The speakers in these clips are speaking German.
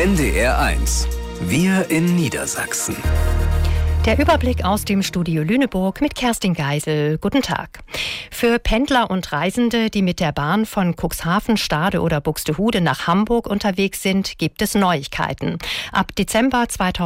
NDR1. Wir in Niedersachsen. Der Überblick aus dem Studio Lüneburg mit Kerstin Geisel. Guten Tag. Für Pendler und Reisende, die mit der Bahn von Cuxhaven, Stade oder Buxtehude nach Hamburg unterwegs sind, gibt es Neuigkeiten. Ab Dezember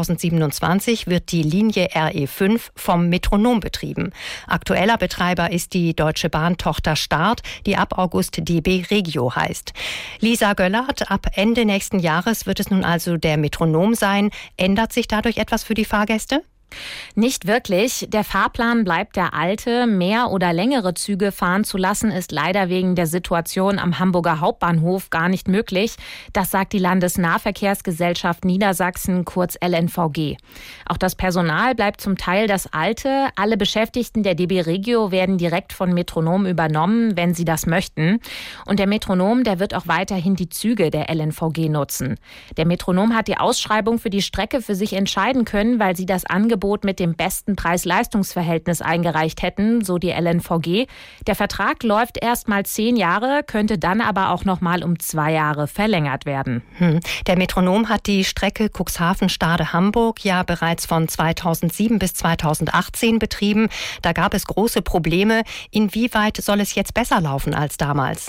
2027 wird die Linie RE5 vom Metronom betrieben. Aktueller Betreiber ist die Deutsche Bahn-Tochter Start, die ab August DB Regio heißt. Lisa Göllert, ab Ende nächsten Jahres wird es nun also der Metronom sein. Ändert sich dadurch etwas für die Fahrgäste? Nicht wirklich. Der Fahrplan bleibt der alte. Mehr oder längere Züge fahren zu lassen, ist leider wegen der Situation am Hamburger Hauptbahnhof gar nicht möglich. Das sagt die Landesnahverkehrsgesellschaft Niedersachsen, kurz LNVG. Auch das Personal bleibt zum Teil das alte. Alle Beschäftigten der DB Regio werden direkt von Metronom übernommen, wenn sie das möchten. Und der Metronom, der wird auch weiterhin die Züge der LNVG nutzen. Der Metronom hat die Ausschreibung für die Strecke für sich entscheiden können, weil sie das Angebot mit dem besten Preis-Leistungs-Verhältnis eingereicht hätten, so die LNVG. Der Vertrag läuft erst mal 10 Jahre, könnte dann aber auch noch mal um 2 Jahre verlängert werden. Der Metronom hat die Strecke Cuxhaven-Stade-Hamburg ja bereits von 2007 bis 2018 betrieben. Da gab es große Probleme. Inwieweit soll es jetzt besser laufen als damals?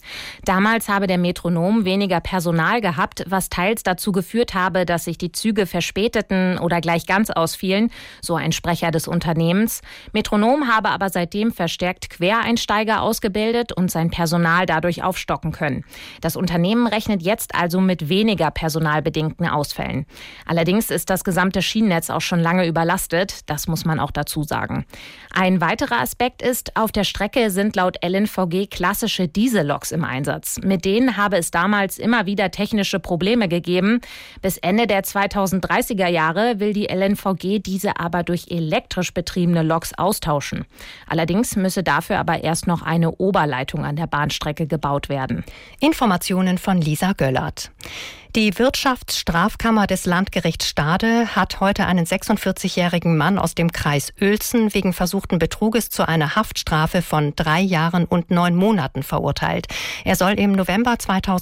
Damals habe der Metronom weniger Personal gehabt, was teils dazu geführt habe, dass sich die Züge verspäteten oder gleich ganz ausfielen, so ein Sprecher des Unternehmens. Metronom habe aber seitdem verstärkt Quereinsteiger ausgebildet und sein Personal dadurch aufstocken können. Das Unternehmen rechnet jetzt also mit weniger personalbedingten Ausfällen. Allerdings ist das gesamte Schienennetz auch schon lange überlastet, das muss man auch dazu sagen. Ein weiterer Aspekt ist, auf der Strecke sind laut LNVG klassische Dieselloks im Einsatz. Mit denen habe es damals immer wieder technische Probleme gegeben. Bis Ende der 2030er Jahre will die LNVG diese aber durch elektrisch betriebene Loks austauschen. Allerdings müsse dafür aber erst noch eine Oberleitung an der Bahnstrecke gebaut werden. Informationen von Lisa Göllert. Die Wirtschaftsstrafkammer des Landgerichts Stade hat heute einen 46-jährigen Mann aus dem Kreis Uelzen wegen versuchten Betruges zu einer Haftstrafe von 3 Jahren und 9 Monaten verurteilt. Er soll im November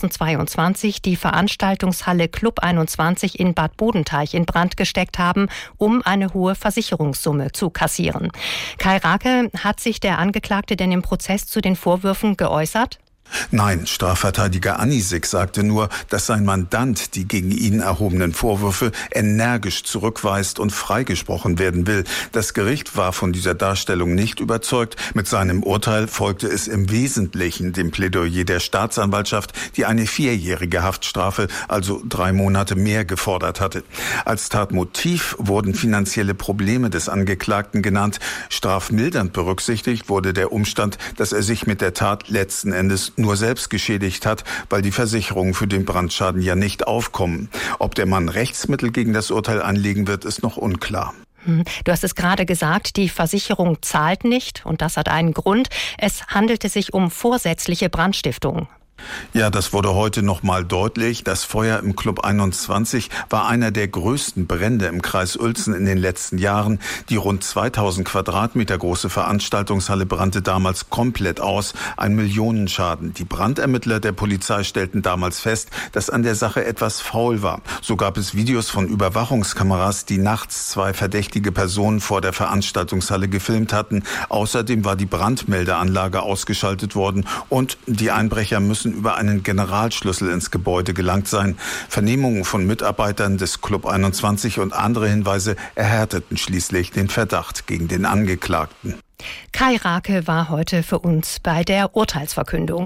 2022 die Veranstaltungshalle Club 21 in Bad Bodenteich in Brand gesteckt haben, um eine hohe Versicherungssumme zu kassieren. Kai Rake, hat sich der Angeklagte denn im Prozess zu den Vorwürfen geäußert? Nein, Strafverteidiger Anisik sagte nur, dass sein Mandant die gegen ihn erhobenen Vorwürfe energisch zurückweist und freigesprochen werden will. Das Gericht war von dieser Darstellung nicht überzeugt. Mit seinem Urteil folgte es im Wesentlichen dem Plädoyer der Staatsanwaltschaft, die eine 4-jährige Haftstrafe, also 3 Monate mehr gefordert hatte. Als Tatmotiv wurden finanzielle Probleme des Angeklagten genannt. Strafmildernd berücksichtigt wurde der Umstand, dass er sich mit der Tat letzten Endes nur selbst geschädigt hat, weil die Versicherungen für den Brandschaden ja nicht aufkommen. Ob der Mann Rechtsmittel gegen das Urteil anlegen wird, ist noch unklar. Du hast es gerade gesagt, die Versicherung zahlt nicht und das hat einen Grund. Es handelte sich um vorsätzliche Brandstiftung. Ja, das wurde heute noch mal deutlich. Das Feuer im Club 21 war einer der größten Brände im Kreis Uelzen in den letzten Jahren. Die rund 2000 Quadratmeter große Veranstaltungshalle brannte damals komplett aus. Ein Millionenschaden. Die Brandermittler der Polizei stellten damals fest, dass an der Sache etwas faul war. So gab es Videos von Überwachungskameras, die nachts 2 verdächtige Personen vor der Veranstaltungshalle gefilmt hatten. Außerdem war die Brandmeldeanlage ausgeschaltet worden und die Einbrecher müssen über einen Generalschlüssel ins Gebäude gelangt sein. Vernehmungen von Mitarbeitern des Club 21 und andere Hinweise erhärteten schließlich den Verdacht gegen den Angeklagten. Kai Rake war heute für uns bei der Urteilsverkündung.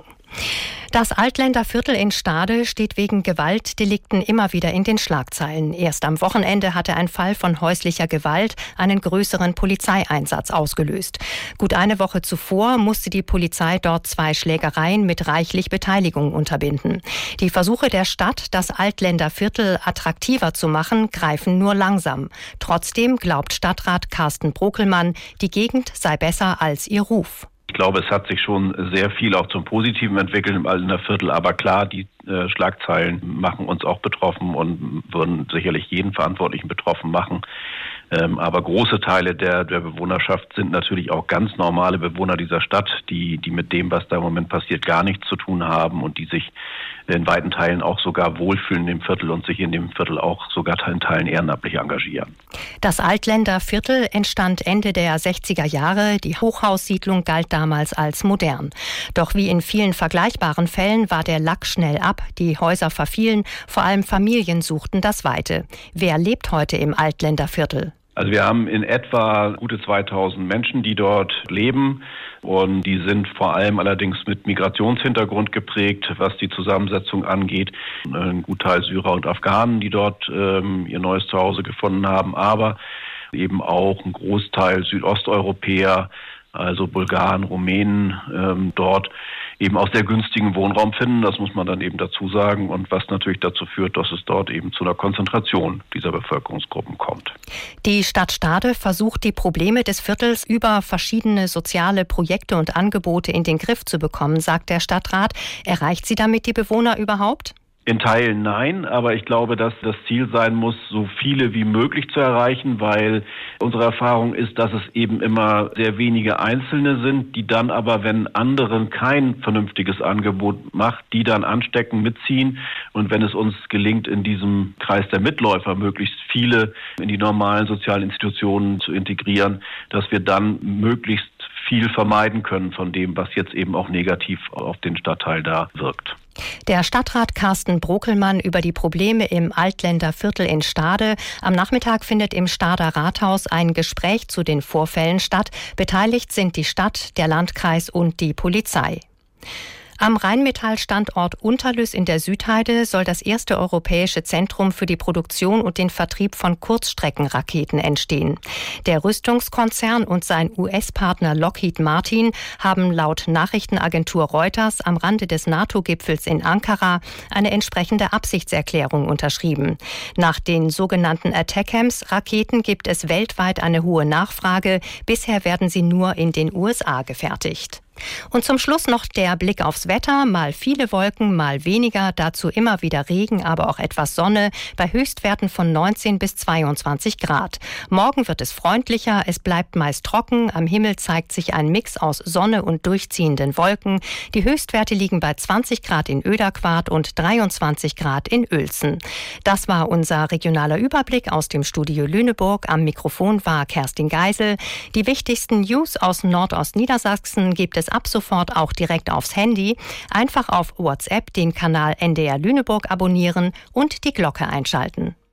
Das Altländer Viertel in Stade steht wegen Gewaltdelikten immer wieder in den Schlagzeilen. Erst am Wochenende hatte ein Fall von häuslicher Gewalt einen größeren Polizeieinsatz ausgelöst. Gut eine Woche zuvor musste die Polizei dort 2 Schlägereien mit reichlich Beteiligung unterbinden. Die Versuche der Stadt, das Altländer Viertel attraktiver zu machen, greifen nur langsam. Trotzdem glaubt Stadtrat Carsten Brokelmann, die Gegend sei besser als ihr Ruf. Ich glaube, es hat sich schon sehr viel auch zum Positiven entwickelt im Altländer Viertel. Aber klar, die Schlagzeilen machen uns auch betroffen und würden sicherlich jeden Verantwortlichen betroffen machen. Aber große Teile der Bewohnerschaft sind natürlich auch ganz normale Bewohner dieser Stadt, die mit dem, was da im Moment passiert, gar nichts zu tun haben und die sich in weiten Teilen auch sogar wohlfühlen in dem Viertel und sich in dem Viertel auch sogar in Teilen ehrenamtlich engagieren. Das Altländer Viertel entstand Ende der 60er Jahre. Die Hochhaussiedlung galt damals als modern. Doch wie in vielen vergleichbaren Fällen war der Lack schnell ab. Die Häuser verfielen, vor allem Familien suchten das Weite. Wer lebt heute im Altländer Viertel? Also wir haben in etwa gute 2000 Menschen, die dort leben und die sind vor allem allerdings mit Migrationshintergrund geprägt, was die Zusammensetzung angeht. Ein Gutteil Syrer und Afghanen, die dort ihr neues Zuhause gefunden haben, aber eben auch ein Großteil Südosteuropäer, also Bulgaren, Rumänen dort eben auch sehr günstigen Wohnraum finden. Das muss man dann eben dazu sagen und was natürlich dazu führt, dass es dort eben zu einer Konzentration dieser Bevölkerungsgruppen kommt. Die Stadt Stade versucht, die Probleme des Viertels über verschiedene soziale Projekte und Angebote in den Griff zu bekommen, sagt der Stadtrat. Erreicht sie damit die Bewohner überhaupt? In Teilen nein, aber ich glaube, dass das Ziel sein muss, so viele wie möglich zu erreichen, weil unsere Erfahrung ist, dass es eben immer sehr wenige Einzelne sind, die dann aber, wenn anderen kein vernünftiges Angebot macht, die dann anstecken, mitziehen. Und wenn es uns gelingt, in diesem Kreis der Mitläufer möglichst viele in die normalen sozialen Institutionen zu integrieren, dass wir dann möglichst viel vermeiden können von dem, was jetzt eben auch negativ auf den Stadtteil da wirkt. Der Stadtrat Carsten Brokelmann über die Probleme im Altländer Viertel in Stade. Am Nachmittag findet im Stader Rathaus ein Gespräch zu den Vorfällen statt. Beteiligt sind die Stadt, der Landkreis und die Polizei. Am Rheinmetall-Standort Unterlüß in der Südheide soll das erste europäische Zentrum für die Produktion und den Vertrieb von Kurzstreckenraketen entstehen. Der Rüstungskonzern und sein US-Partner Lockheed Martin haben laut Nachrichtenagentur Reuters am Rande des NATO-Gipfels in Ankara eine entsprechende Absichtserklärung unterschrieben. Nach den sogenannten ATACMS-Raketen gibt es weltweit eine hohe Nachfrage. Bisher werden sie nur in den USA gefertigt. Und zum Schluss noch der Blick aufs Wetter. Mal viele Wolken, mal weniger. Dazu immer wieder Regen, aber auch etwas Sonne. Bei Höchstwerten von 19 bis 22 Grad. Morgen wird es freundlicher. Es bleibt meist trocken. Am Himmel zeigt sich ein Mix aus Sonne und durchziehenden Wolken. Die Höchstwerte liegen bei 20 Grad in Oederquart und 23 Grad in Uelzen. Das war unser regionaler Überblick aus dem Studio Lüneburg. Am Mikrofon war Kerstin Geisel. Die wichtigsten News aus Nordostniedersachsen gibt es ab sofort auch direkt aufs Handy. Einfach auf WhatsApp den Kanal NDR Lüneburg abonnieren und die Glocke einschalten.